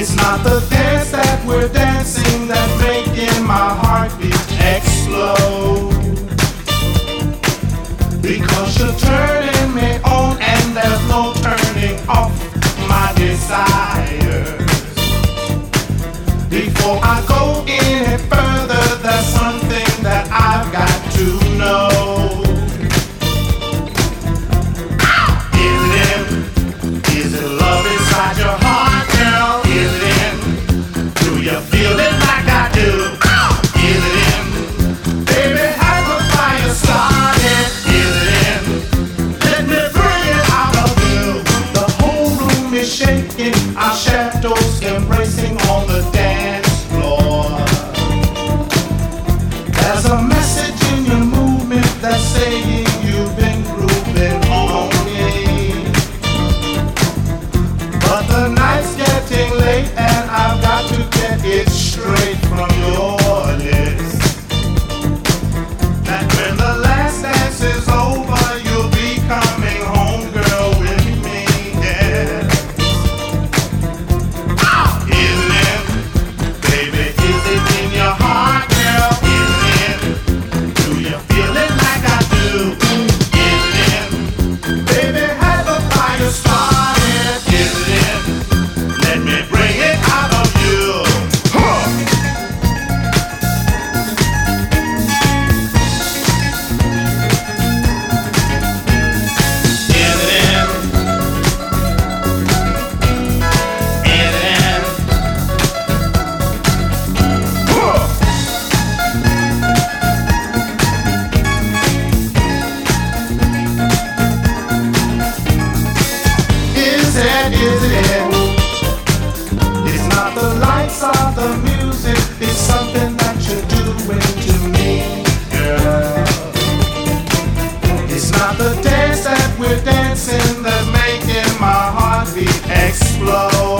It's not the dance that we're dancing that's making my heartbeat explode. Because you're turning me on and there's no turning off my desires. Before I go any further, there's something that I've got to know. Is it love inside your heart, girl? Is it in? Do you feel it like I do? Is it in? Baby, have a fire started. Is it in? Let me bring it out of you. The whole room is shaking, our shadows embracing on the dance floor. There's a message in your movement that's saying you've been grooving on me. But the night's getting late and I've got to get it straight from your lips. That when the last dance is over, you'll be coming home, girl, with me, yeah. Isn't it? Baby, is it in your heart, girl? Isn't it? Do you feel it like I do? Isn't it? Baby, have a fire started. Isn't it? Let me bring it out of you. Huh. Isn't it? Isn't it? Huh. Is it? It's not the lights or the music, it's something that you're doing to me, girl. It's not the dance that we're dancing that's making my heartbeat explode.